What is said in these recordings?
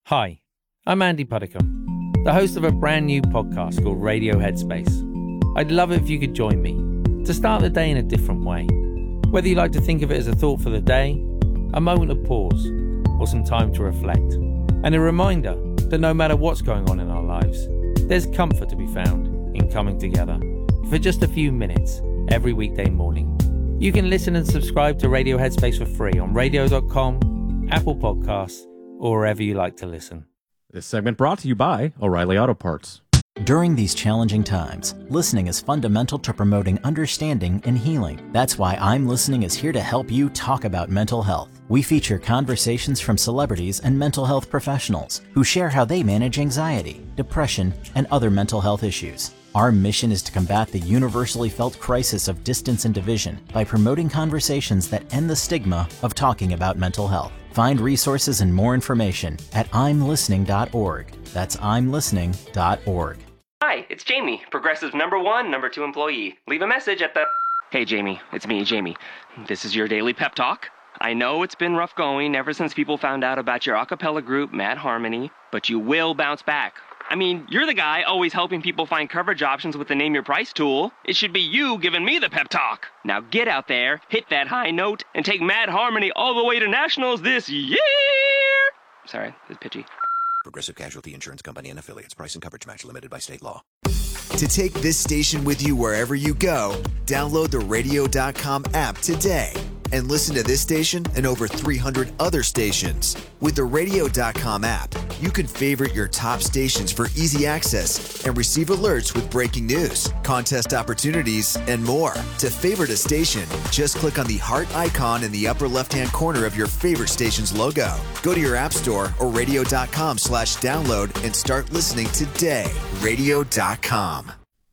Hi, I'm Andy Puddicombe, the host of a brand new podcast called Radio Headspace. I'd love it if you could join me to start the day in a different way. Whether you like to think of it as a thought for the day, a moment of pause, or some time to reflect. And a reminder that no matter what's going on in our lives, there's comfort to be found in coming together for just a few minutes every weekday morning. You can listen and subscribe to Radio Headspace for free on radio.com, Apple Podcasts, or wherever you like to listen. This segment brought to you by O'Reilly Auto Parts. During these challenging times, listening is fundamental to promoting understanding and healing. That's why I'm Listening is here to help you talk about mental health. We feature conversations from celebrities and mental health professionals who share how they manage anxiety, depression, and other mental health issues. Our mission is to combat the universally felt crisis of distance and division by promoting conversations that end the stigma of talking about mental health. Find resources and more information at imlistening.org. That's imlistening.org. Hi, it's Jamie, Progressive number 1, number 2 employee. Leave a message at the... Hey, Jamie, it's me, Jamie. This is your daily pep talk. I know it's been rough going ever since people found out about your a cappella group, Mad Harmony, but you will bounce back. I mean, you're the guy always helping people find coverage options with the Name Your Price tool. It should be you giving me the pep talk. Now get out there, hit that high note, and take Mad Harmony all the way to nationals this year! Sorry, it's pitchy. Progressive Casualty Insurance Company and Affiliates. Price and coverage match limited by state law. To take this station with you wherever you go, download the radio.com app today and listen to this station and over 300 other stations. With the radio.com app, you can favorite your top stations for easy access and receive alerts with breaking news, contest opportunities, and more. To favorite a station, just click on the heart icon in the upper left-hand corner of your favorite station's logo. Go to your app store or radio.com/download and start listening today. Radio.com.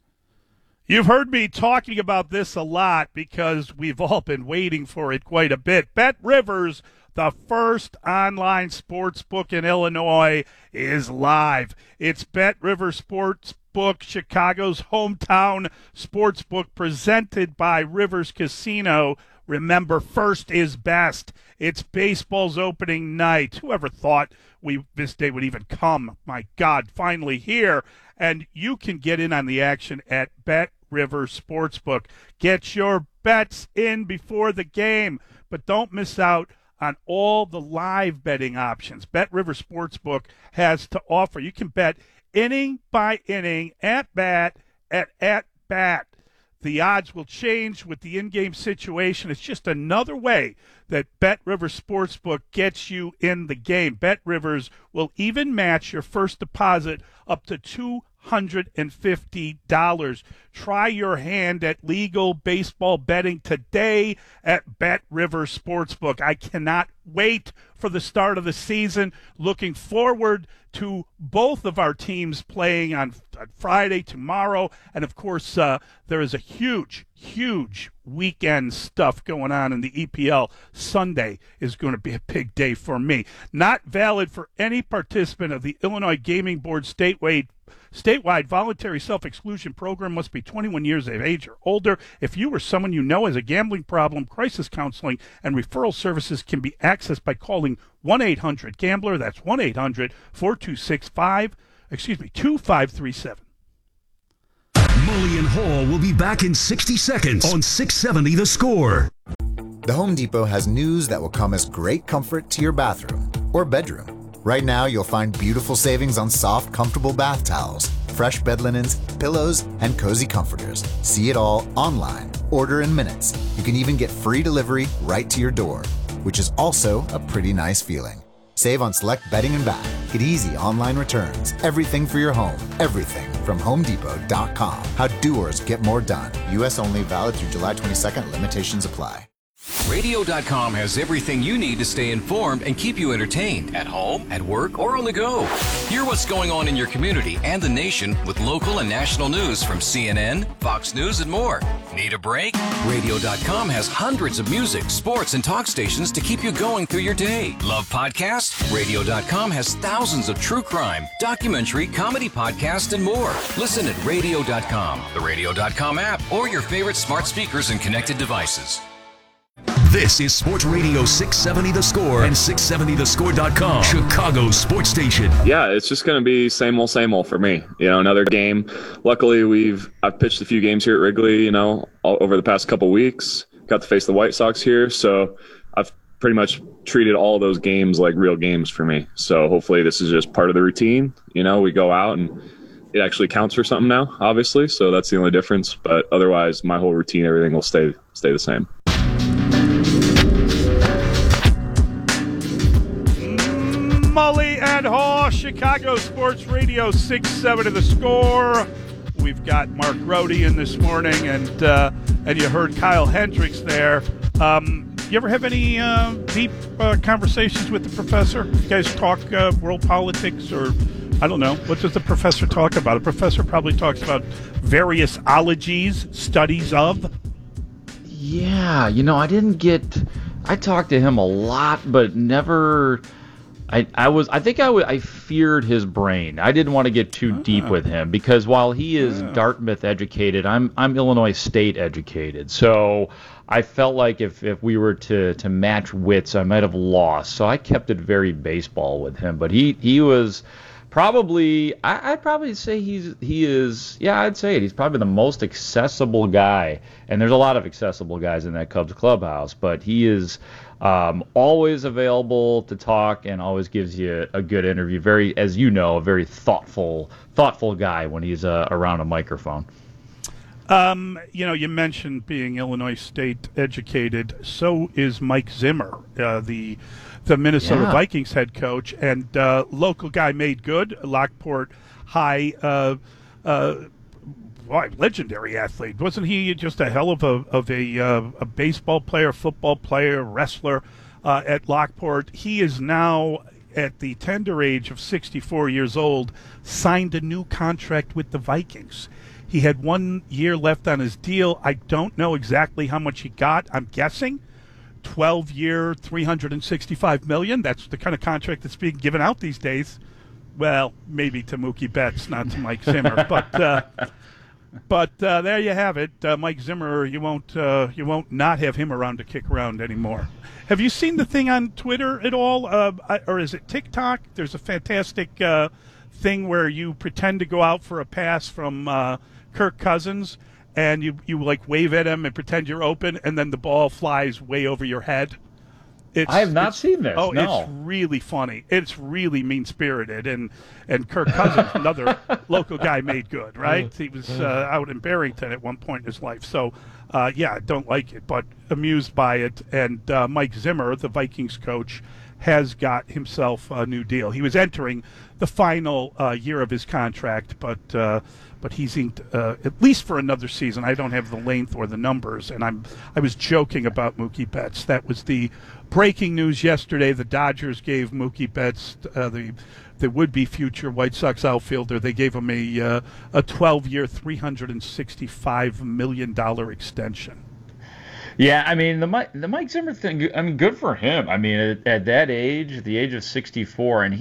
You've heard me talking about this a lot because we've all been waiting for it quite a bit. Bet Rivers, the first online sports book in Illinois, is live. It's Bet Rivers Sportsbook, Chicago's hometown sportsbook, presented by Rivers Casino. Remember, first is best. It's baseball's opening night. Whoever thought this day would even come? My God, finally here. And you can get in on the action at Bet Rivers Sportsbook. Get your bets in before the game, but don't miss out on all the live betting options Bet Rivers Sportsbook has to offer. You can bet inning by inning, at bat, at bat. The odds will change with the in-game situation. It's just another way that Bet Rivers Sportsbook gets you in the game. Bet Rivers will even match your first deposit up to $250. Try your hand at legal baseball betting today at Bet Rivers Sportsbook. I cannot wait for the start of the season. Looking forward to both of our teams playing on Friday, tomorrow, and of course there is a huge weekend stuff going on in the EPL. Sunday is going to be a big day for me. Not valid for any participant of the Illinois Gaming Board statewide voluntary self-exclusion program. Must be 21 years of age or older. If you or someone you know has a gambling problem, crisis counseling and referral services can be accessed by calling 1-800-GAMBLER. That's 1-800-426-2537. Mully and Hall will be back in 60 seconds on 670 The Score. The Home Depot has news that will come as great comfort to your bathroom or bedroom. Right now, you'll find beautiful savings on soft, comfortable bath towels, fresh bed linens, pillows, and cozy comforters. See it all online. Order in minutes. You can even get free delivery right to your door, which is also a pretty nice feeling. Save on select bedding and bath. Get easy online returns. Everything for your home. Everything from HomeDepot.com. How doers get more done. U.S. only, valid through July 22nd. Limitations apply. Radio.com has everything you need to stay informed and keep you entertained at home, at work, or on the go. Hear what's going on in your community and the nation with local and national news from CNN, Fox News, and more. Need a break? Radio.com has hundreds of music, sports, and talk stations to keep you going through your day. Love podcasts? Radio.com has thousands of true crime, documentary, comedy podcasts, and more. Listen at Radio.com, the Radio.com app, or your favorite smart speakers and connected devices. This is Sports Radio 670 The Score and 670thescore.com, Chicago sports station. Yeah, it's just going to be same old for me. Another game. Luckily, I've pitched a few games here at Wrigley, over the past couple weeks. Got to face the White Sox here, so I've pretty much treated all those games like real games for me. So hopefully this is just part of the routine. We go out and it actually counts for something now, obviously. So that's the only difference. But otherwise, my whole routine, everything will stay the same. Mully and Haw, Chicago Sports Radio 670 The Score. We've got Mark Rohde in this morning, and you heard Kyle Hendricks there. You ever have any deep conversations with the professor? You guys talk world politics, or I don't know. What does the professor talk about? The professor probably talks about various ologies, studies of. Yeah, I talked to him a lot, but never. I feared his brain. I didn't want to get too deep with him because while he is Dartmouth educated, I'm Illinois State educated. So I felt like if we were to match wits, I might have lost. So I kept it very baseball with him. But he was probably, I'd probably say I'd say it. He's probably the most accessible guy. And there's a lot of accessible guys in that Cubs clubhouse, but he is always available to talk and always gives you a good interview. A very thoughtful guy when he's around a microphone. You mentioned being Illinois State educated. So is Mike Zimmer, the Minnesota Vikings head coach and local guy made good, Lockport High, legendary athlete. Wasn't he just a hell of a baseball player, football player, wrestler at Lockport? He is now at the tender age of 64 years old, signed a new contract with the Vikings. He had 1 year left on his deal. I don't know exactly how much he got. I'm guessing 12-year, $365 million. That's the kind of contract that's being given out these days. Well, maybe to Mookie Betts, not to Mike Zimmer, but there you have it. Mike Zimmer, you won't not have him around to kick around anymore. Have you seen the thing on Twitter at all, or is it TikTok? There's a fantastic thing where you pretend to go out for a pass from Kirk Cousins, and you like wave at him and pretend you're open, and then the ball flies way over your head. I have not seen this. Oh, no. It's really funny. It's really mean-spirited, and Kirk Cousins, another local guy, made good, right? He was out in Barrington at one point in his life. So, don't like it, but amused by it. And Mike Zimmer, the Vikings coach, has got himself a new deal. He was entering the final year of his contract, but he's inked at least for another season. I don't have the length or the numbers, and I was joking about Mookie Betts. That was the breaking news yesterday. The Dodgers gave Mookie Betts, the would-be future White Sox outfielder, they gave him a 12-year, $365 million extension. Yeah, I mean, the Mike Zimmer thing, I mean, good for him. I mean, at that age, the age of 64, and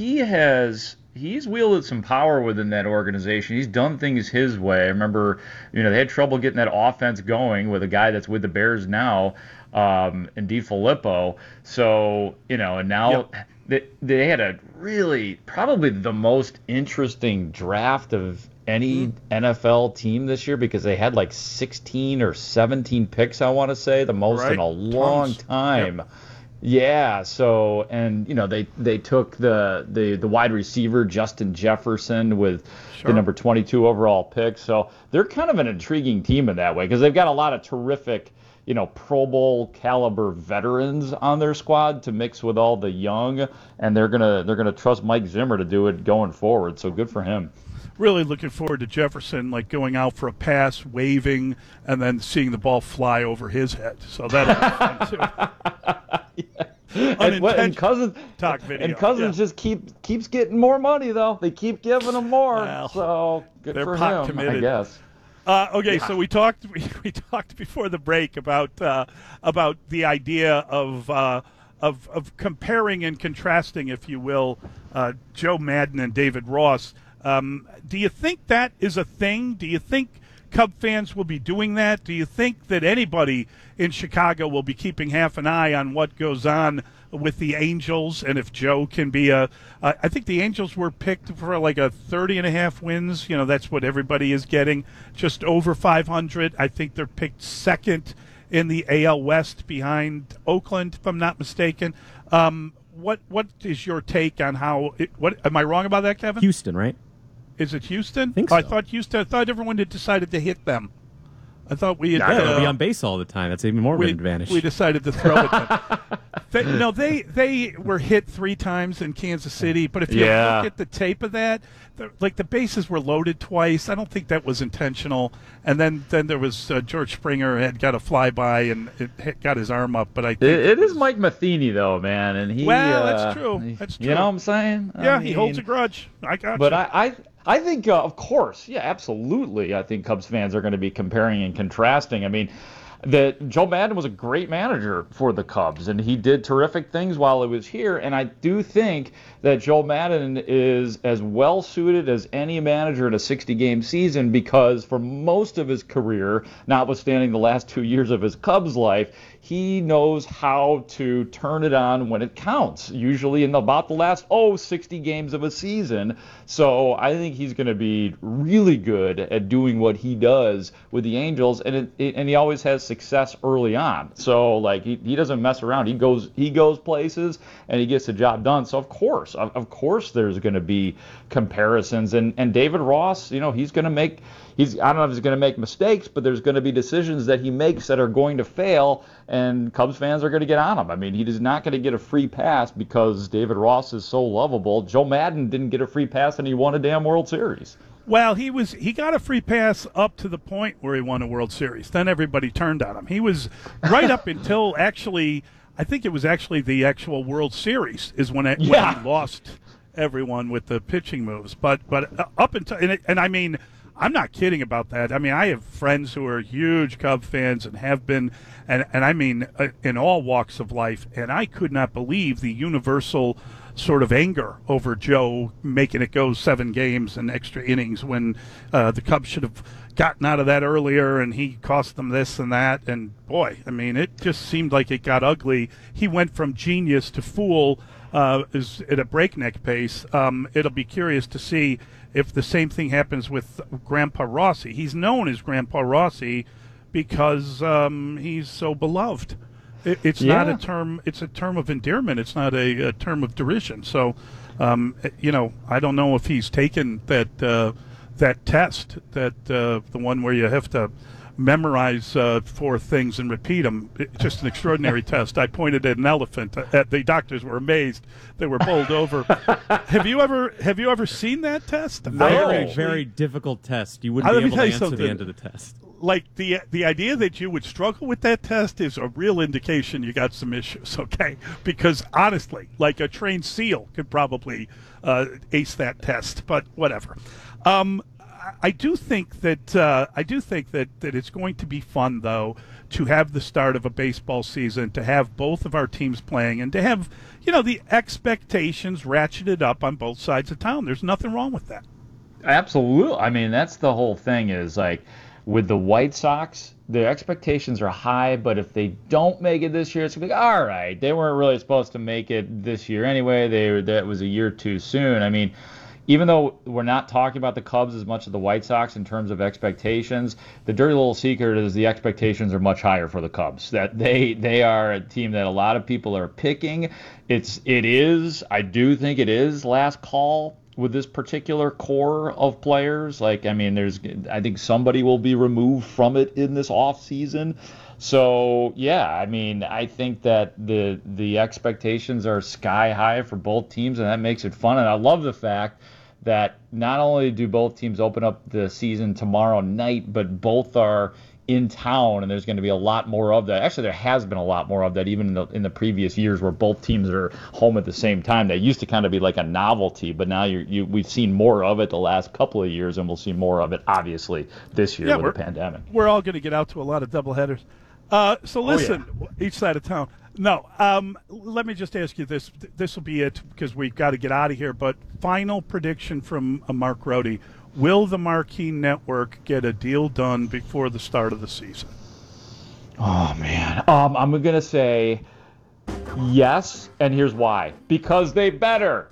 he's wielded some power within that organization. He's done things his way. I remember, they had trouble getting that offense going with a guy that's with the Bears now, and DiFilippo. So, and now they had a really, probably the most interesting draft of any NFL team this year because they had like 16 or 17 picks, I want to say, the most in a long time. Yep. Yeah, so, and, they took the wide receiver, Justin Jefferson, with the number 22 overall pick. So they're kind of an intriguing team in that way because they've got a lot of terrific, Pro Bowl caliber veterans on their squad to mix with all the young, and they're gonna trust Mike Zimmer to do it going forward. So good for him. Really looking forward to Jefferson, like going out for a pass, waving, and then seeing the ball fly over his head. So that'll be fun too. And Cousins talk video. And Cousins just keeps getting more money though. They keep giving him more. So good for him, committed. I guess. So we talked before the break about the idea of comparing and contrasting, if you will, Joe Madden and David Ross. Do you think that is a thing? Do you think Cub fans will be doing that? Do you think that anybody in Chicago will be keeping half an eye on what goes on with the Angels, and if Joe can be I think the Angels were picked for like a 30.5 wins. You know, that's what everybody is getting, just over 500. I think they're picked second in the AL West behind Oakland, if I'm not mistaken. What is your take on how? What am I wrong about that, Kevin? Houston, right? Is it Houston? I think so. I thought Houston. I thought everyone had decided to hit them. I thought we had to be on base all the time. That's even more of an advantage. We decided to throw it. They were hit 3 times in Kansas City, but if you look at the tape of that, the bases were loaded twice. I don't think that was intentional. And then there was George Springer had got a flyby and it got his arm up. But I think it is Mike Matheny though, man, and he. Well, that's true. That's true. You know what I'm saying? Yeah, he holds a grudge. I got you. But I think, of course, yeah, absolutely. I think Cubs fans are going to be comparing and contrasting. I mean, that Joe Maddon was a great manager for the Cubs, and he did terrific things while he was here. And I do think that Joe Maddon is as well suited as any manager in a 60-game season, because for most of his career, notwithstanding the last 2 years of his Cubs life, he knows how to turn it on when it counts, usually in about the last 60 games of a season. So I think he's going to be really good at doing what he does with the Angels, and he always has success early on. So like he doesn't mess around. He goes places and he gets the job done. So of course there's going to be comparisons, and David Ross, you know, he's going to make. I don't know if he's going to make mistakes, but there's going to be decisions that he makes that are going to fail, and Cubs fans are going to get on him. I mean, he is not going to get a free pass because David Ross is so lovable. Joe Maddon didn't get a free pass, and he won a damn World Series. Well, he got a free pass up to the point where he won a World Series. Then everybody turned on him. He was right up until I think it was actually the actual World Series is when he lost everyone with the pitching moves. But up until and I mean, I'm not kidding about that. I mean, I have friends who are huge Cub fans and have been, and I mean, in all walks of life, and I could not believe the universal sort of anger over Joe making it go 7 games and extra innings when the Cubs should have gotten out of that earlier, and he cost them this and that. And, boy, I mean, it just seemed like it got ugly. He went from genius to fool is at a breakneck pace. It'll be curious to see if the same thing happens with Grandpa Rossi. He's known as Grandpa Rossi because he's so beloved. It's not a term. It's a term of endearment. It's not a term of derision. So, you know, I don't know if he's taken that test, the one where you have to memorize 4 things and repeat them. It's just an extraordinary test. I pointed at an elephant. The doctors were amazed. They were bowled over. Have you ever seen that test? Very difficult test. You wouldn't be able to answer the end of the test. Like the idea that you would struggle with that test is a real indication you got some issues. Okay, because honestly, like a trained SEAL could probably ace that test. But whatever. I do think that it's going to be fun, though, to have the start of a baseball season, to have both of our teams playing, and to have, you know, the expectations ratcheted up on both sides of town. There's nothing wrong with that. Absolutely. I mean, that's the whole thing is, like, with the White Sox, the expectations are high, but if they don't make it this year, it's going to be like, all right, they weren't really supposed to make it this year anyway. That was a year too soon. I mean, even though we're not talking about the Cubs as much as the White Sox in terms of expectations, the dirty little secret is the expectations are much higher for the Cubs. That they are a team that a lot of people are picking. I do think it is last call with this particular core of players. Like, I mean, I think somebody will be removed from it in this off season. So, yeah, I mean, I think that the expectations are sky high for both teams, and that makes it fun. And I love the fact that not only do both teams open up the season tomorrow night, but both are in town, and there's going to be a lot more of that. Actually, there has been a lot more of that even in the previous years where both teams are home at the same time. That used to kind of be like a novelty, but now we've seen more of it the last couple of years, and we'll see more of it, obviously, this year with the pandemic. We're all going to get out to a lot of doubleheaders. So listen, each side of town. No. Let me just ask you this. This will be it because we've got to get out of here. But final prediction from Mark Rohde. Will the Marquee Network get a deal done before the start of the season? Oh, man. I'm going to say yes, and here's why. Because they better.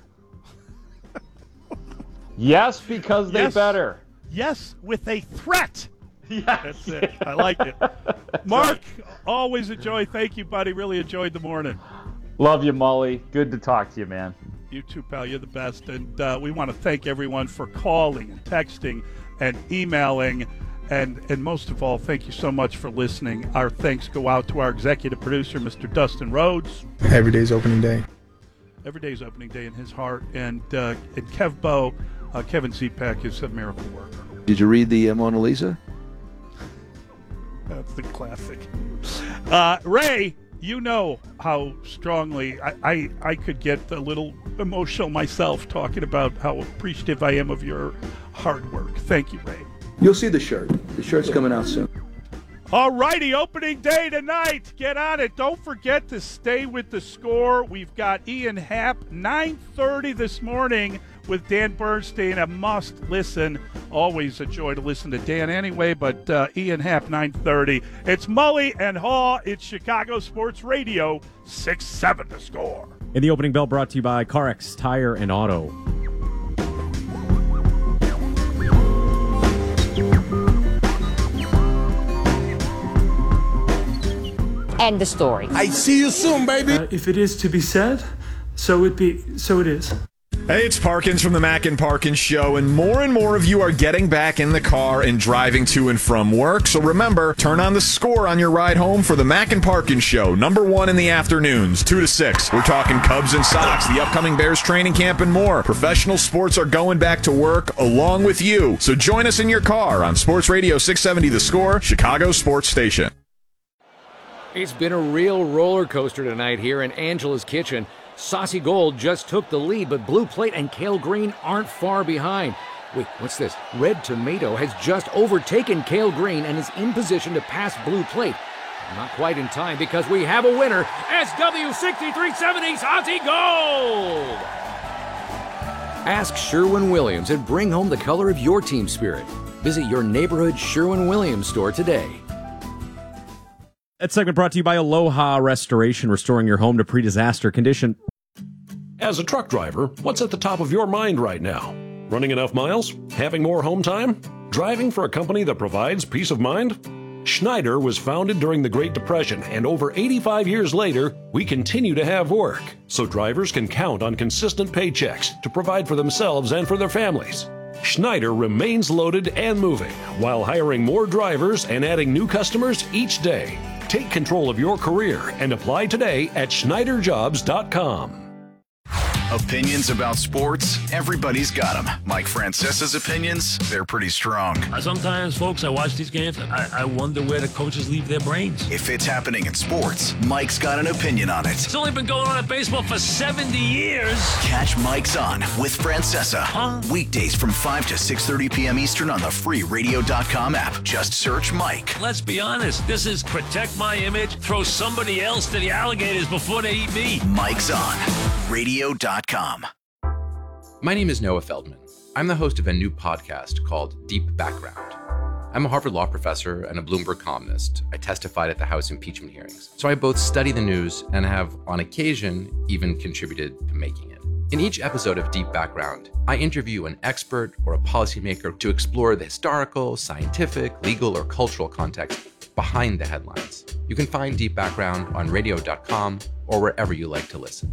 Yes, because they better. Yes, with a threat. Yes. That's it. I like it. Mark, always enjoy. Thank you, buddy. Really enjoyed the morning. Love you, Mully. Good to talk to you, man. You too, pal. You're the best. And we want to thank everyone for calling and texting and emailing. And most of all, thank you so much for listening. Our thanks go out to our executive producer, Mr. Dustin Rhodes. Every day's opening day. Every day's opening day in his heart. And Kev Bo, Kevin Zepak is a miracle worker. Did you read the Mona Lisa? That's the classic. Ray, you know how strongly I could get a little emotional myself talking about how appreciative I am of your hard work. Thank you, Ray. You'll see the shirt. The shirt's coming out soon. All righty, opening day tonight. Get on it. Don't forget to stay with the Score. We've got Ian Happ, 9:30 this morning with Dan Bernstein. A must listen. Always a joy to listen to Dan anyway, but Ian Happ, 9:30. It's Mully and Haw. It's Chicago Sports Radio, 6-7 The Score. In the opening bell brought to you by CarX Tire and Auto. End the story. I see you soon, baby. If it is to be said, so it is. Hey, it's Parkins from the Mac and Parkins Show, and more of you are getting back in the car and driving to and from work. So remember, turn on the Score on your ride home for the Mac and Parkins Show, number 1 in the afternoons, 2 to 6. We're talking Cubs and Sox, the upcoming Bears training camp, and more. Professional sports are going back to work along with you. So join us in your car on Sports Radio 670 The Score, Chicago Sports Station. It's been a real roller coaster tonight here in Angela's Kitchen. Saucy Gold just took the lead, but Blue Plate and Kale Green aren't far behind. Wait, what's this? Red Tomato has just overtaken Kale Green and is in position to pass Blue Plate. Not quite in time because we have a winner. SW6370 Saucy Gold! Ask Sherwin-Williams and bring home the color of your team spirit. Visit your neighborhood Sherwin-Williams store today. That segment brought to you by Aloha Restoration, restoring your home to pre-disaster condition. As a truck driver, what's at the top of your mind right now? Running enough miles? Having more home time? Driving for a company that provides peace of mind? Schneider was founded during the Great Depression, and over 85 years later, we continue to have work, so drivers can count on consistent paychecks to provide for themselves and for their families. Schneider remains loaded and moving while hiring more drivers and adding new customers each day. Take control of your career and apply today at SchneiderJobs.com. Opinions about sports? Everybody's got them. Mike Francesa's opinions? They're pretty strong. Sometimes, folks, I watch these games, I wonder where the coaches leave their brains. If it's happening in sports, Mike's got an opinion on it. It's only been going on in baseball for 70 years. Catch Mike's On with Francesa. Weekdays from 5 to 6:30 p.m. Eastern on the free radio.com app. Just search Mike. Let's be honest. This is protect my image, throw somebody else to the alligators before they eat me. Mike's On. Radio.com. My name is Noah Feldman. I'm the host of a new podcast called Deep Background. I'm a Harvard Law professor and a Bloomberg columnist. I testified at the House impeachment hearings. So I both study the news and have, on occasion, even contributed to making it. In each episode of Deep Background, I interview an expert or a policymaker to explore the historical, scientific, legal, or cultural context behind the headlines. You can find Deep Background on radio.com or wherever you like to listen.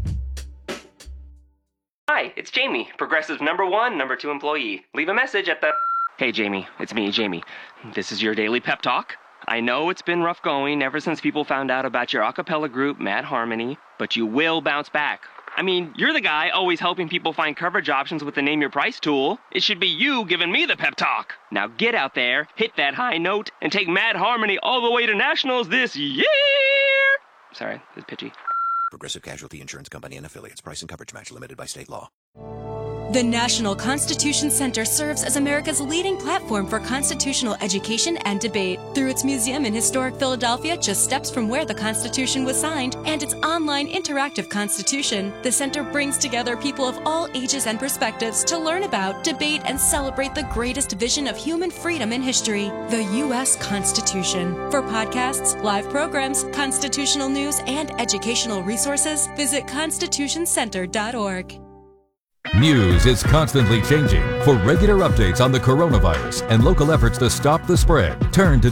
Hi, it's Jamie, Progressive's #1, #2 employee. Leave a message at the... Hey, Jamie, it's me, Jamie. This is your daily pep talk. I know it's been rough going ever since people found out about your a cappella group, Mad Harmony, but you will bounce back. I mean, you're the guy always helping people find coverage options with the Name Your Price tool. It should be you giving me the pep talk. Now get out there, hit that high note, and take Mad Harmony all the way to nationals this year! Sorry, it's pitchy. Progressive Casualty Insurance Company and Affiliates. Price and coverage match limited by state law. The National Constitution Center serves as America's leading platform for constitutional education and debate. Through its museum in historic Philadelphia, just steps from where the Constitution was signed, and its online interactive Constitution, the center brings together people of all ages and perspectives to learn about, debate, and celebrate the greatest vision of human freedom in history, the U.S. Constitution. For podcasts, live programs, constitutional news, and educational resources, visit constitutioncenter.org. News is constantly changing. For regular updates on the coronavirus and local efforts to stop the spread, turn to